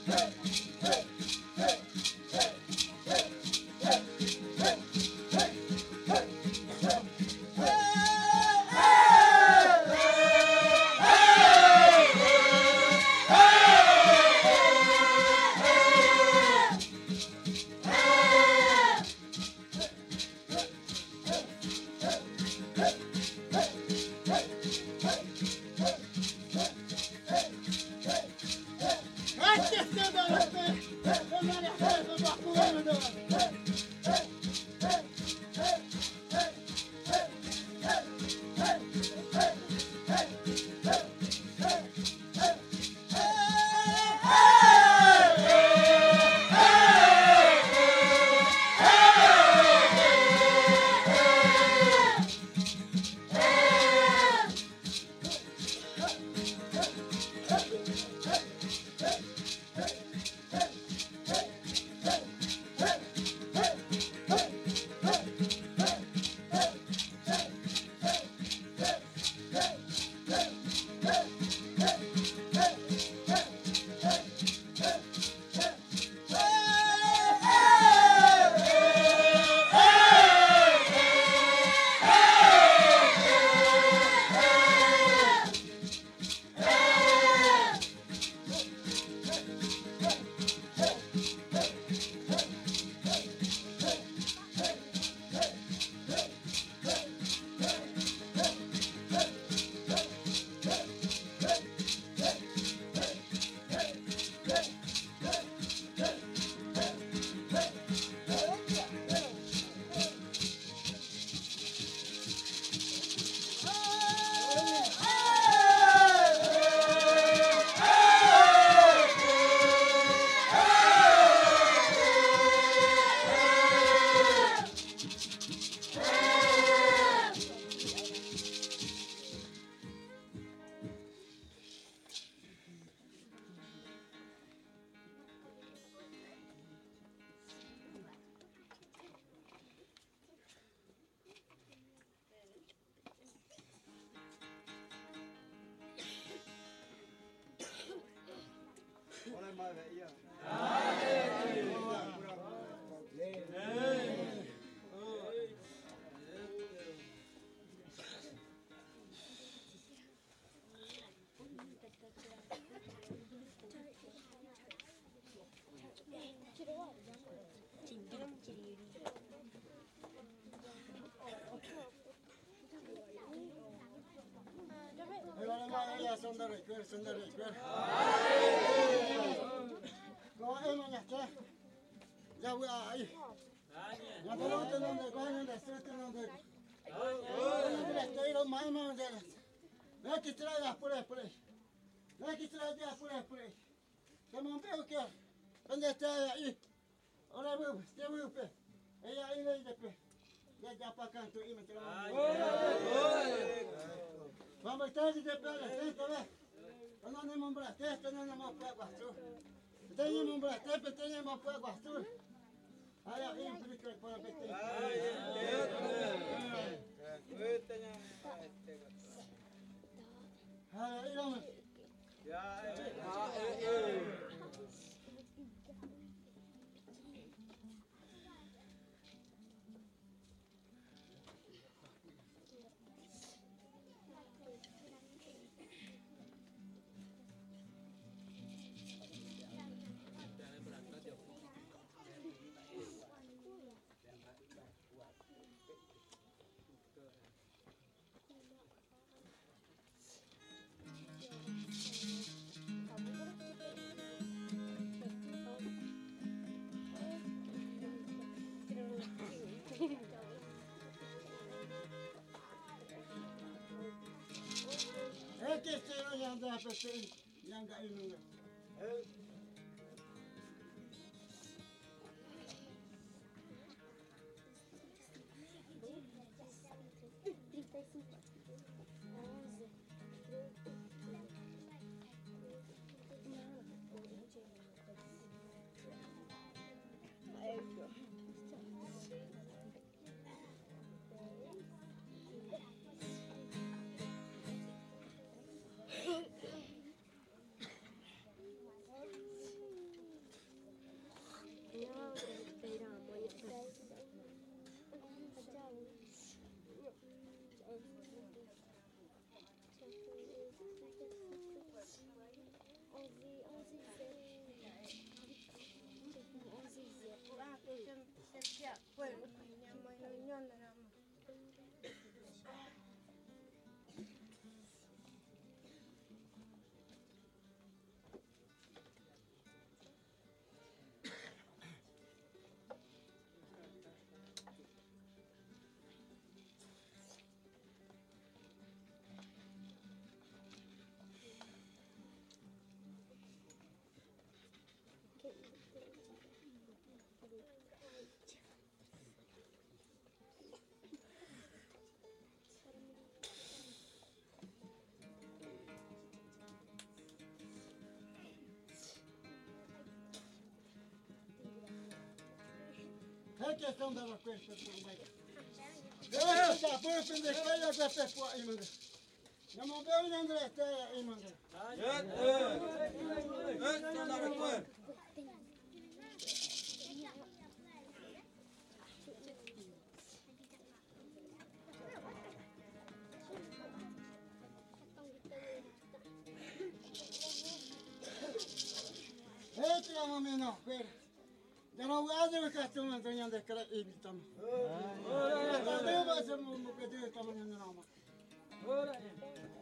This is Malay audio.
Sundar ikut. Kau emang ya ke? Jauh ay. Ya kalau tenang deh, kau yang dah tenang deh. Dah kira main main deh. Nak kita ya pulih. Nak kita ya pulih. Kamu apa okey? Anda saya i. Orang bu, dia bu pe. Ini deh. Dia japakan tu ini macam mana? Mama tadi dia pe. Tanah ni membelah teh, tanah ni mau buat batu. Tanah membelah teh, tanah mau buat batu. Ayah ini berikan kepada betul. Ayah ini. Ya. Kecil yang dah pesan yang kat ini. É questão da coisa para tu vai. Eu já fui pendejo para ir até por aí, mano. Não me deu nem André aí, mano. Não dá para comer. Eita, mamãe não, pera. Já não vou fazer o cartão não tenho de cara e bitamo. Cadê vai ser meu pedido também não.